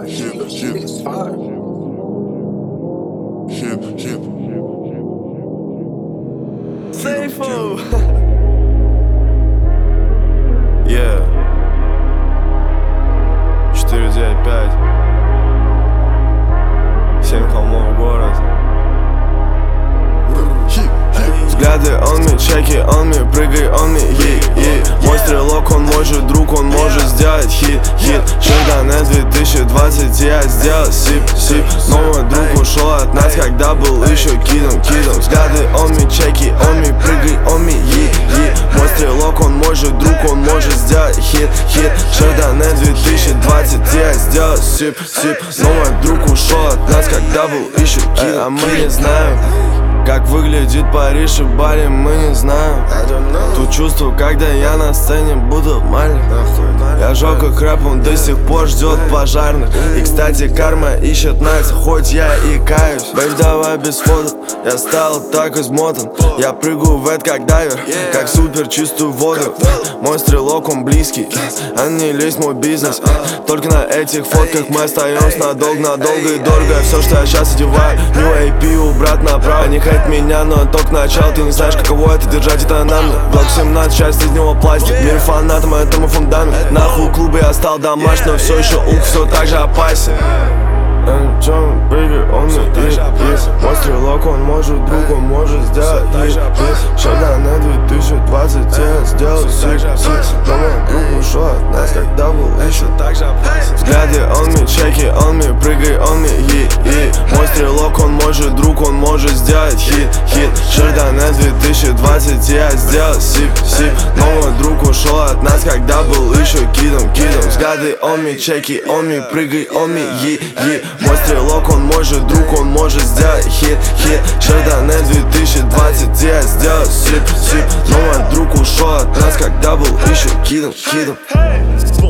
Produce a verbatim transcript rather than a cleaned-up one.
hit, hit, hit, hit. Сейфу! Yeah. четыре девять пять. Семь холмов город. Взгляды on me, чеки on me, прыгай on me, yeah, yeah. Мой стрелок, он мой же друг, он может сделать хит, хит. Шардоне две тысячи двадцать, я сделал сип, сип. Но мой друг ушел от нас, когда был еще кидом, кидом. Взгляды on me, чеки on me, прыгай on me, yeah, yeah. Мой стрелок, он мой же друг, он может сделать хит, хит. Шардоне две тысячи двадцать, я сделал сип, сип. Но мой друг ушел от нас, когда был еще кидом, а мы не знаем, как выглядит Париж и Бали, мы не знаем. Тут чувство, когда я на сцене буду маленький. Я жёг как рэп, он до сих пор ждет пожарных. И кстати, карма ищет нас, хоть я и каюсь. Бэйб, давай без фото, я стал так измотан. Я прыгаю в это как дайвер, как супер чистую воду. Мой стрелок, он близкий, а не лезь в мой бизнес. Только на этих фотках мы остаемся надолго, надолго и дорого. Все, что я сейчас одеваю, New эй пи убрать направо. Не хейт меня, но только начало. Ты не знаешь, каково это держать это на мне. Блок семнадцать, часть из него пластик. Мир фанатом, это мой фундамент. Нахуй клубы я стал домашний, но все еще ух, все так же опасен. Джон, бэйби, он мне есть. Мой стрелок, он может друг, он может сделать хит. Шардоне две тысячи двадцать, я сделал сип, сип. Но мой друг ушел от нас, когда был еще так же опасен. Взгляды on me, чеки on me, прыгай on me, yeah, yeah. Мой стрелок, он мой же друг, он может сделать хит, хит. Шардоне две тысячи двадцать, я сделал сип, сип. Но мой друг ушел от нас, когда был еще кидом, кидом. Взгляды on me, чеки on me, прыгай on me, yeah, yeah. Мой стрелок, он мой же друг, он может сделать хит, хит. Шардоне две тысячи двадцать, я сделал сип, сип. Но мой друг ушел от нас, когда был еще кидом, кидом.